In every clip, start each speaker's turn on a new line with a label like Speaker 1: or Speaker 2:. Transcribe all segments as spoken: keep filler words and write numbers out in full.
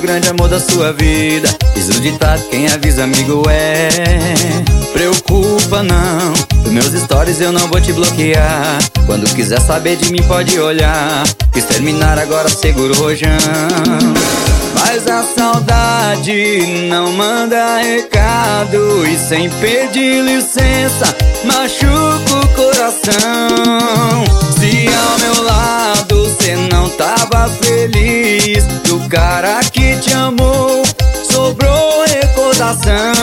Speaker 1: grande amor da sua vida. Diz o ditado, quem avisa amigo é. Preocupa não, dos meus stories eu não vou te bloquear. Quando quiser saber de mim pode olhar. Quis terminar, agora segura o rojão. Mas a saudade não manda recado, e sem pedir licença machuca o coração. Se ao meu lado cê não tava feliz, do cara que te amou sobrou recordação.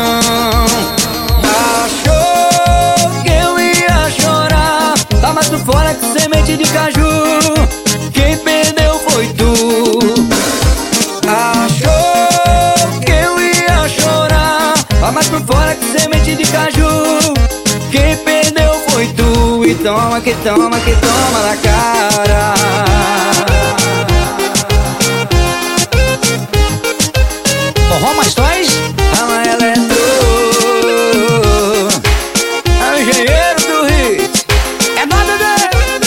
Speaker 1: Achou que eu ia chorar, tá mais por fora que semente de caju. Quem perdeu foi tu. Achou que eu ia chorar, tá mais por fora que semente de caju. Quem perdeu foi tu. E toma que toma que toma na cara.
Speaker 2: Forró mais dois.
Speaker 1: Fala Eletro, é o engenheiro do hit.
Speaker 2: É nada dele.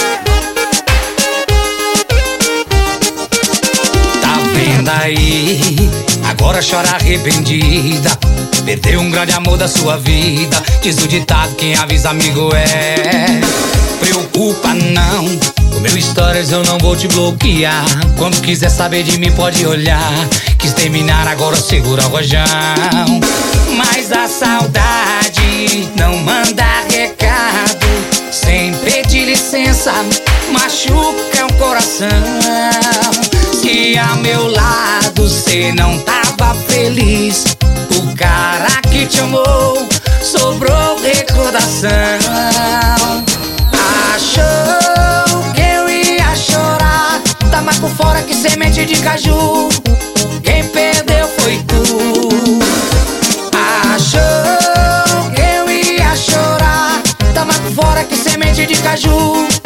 Speaker 2: Tá vendo aí? Agora chora arrependida. Perdeu um grande amor da sua vida. Diz o ditado, quem avisa amigo é. Preocupa não, o meu stories eu não vou te bloquear. Quando quiser saber de mim pode olhar. Quis terminar, agora segura o rojão. Mas a saudade não manda recado, sem pedir licença machuca o coração. Se ao meu lado cê não tava feliz, o cara que te amou sobrou recordação. Achou que eu ia chorar, tá mais por fora que semente de caju. Quem perdeu foi tu. Achou que eu ia chorar, tá mais por fora que semente de caju.